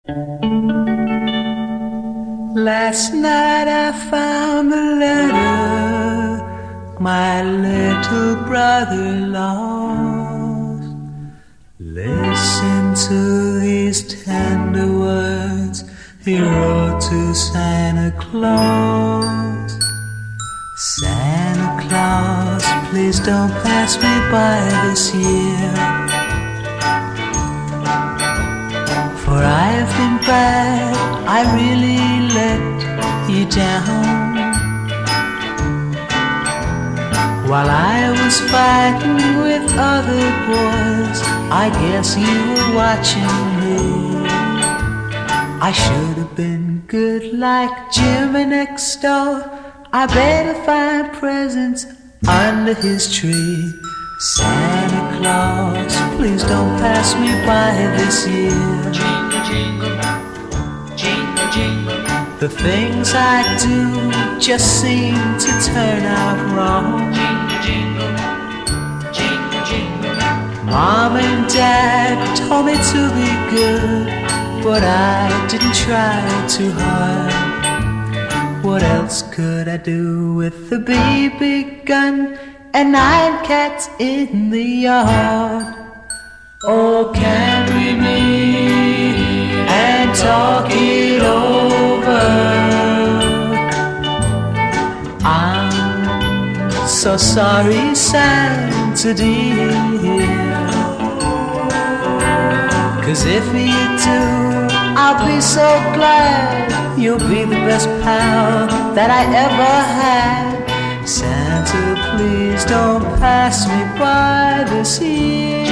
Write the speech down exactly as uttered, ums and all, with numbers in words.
Last night I found a letter my little brother lost. Listen to these tender words he wrote to Santa Claus. Santa Claus, please don't pass me by this year, for I've been bad, I really let you down. While I was fighting with other boys, I guess you were watching me. I should have been good like Jimmy next door. I better find presents under his tree. Santa Claus, please don't pass me by this year. Jingle, jingle, jingle, jingle. The things I do just seem to turn out wrong. Jingle, jingle, jingle, jingle. Mom and Dad told me to be good, but I didn't try too hard. What else could I do with the B B gun and nine cats in the yard? Oh, can we meet and talk it over? I'm so sorry, Santa dear, 'cause if you do, I'll be so glad. You'll be the best pal that I ever had. Santa, please don't pass me by this year.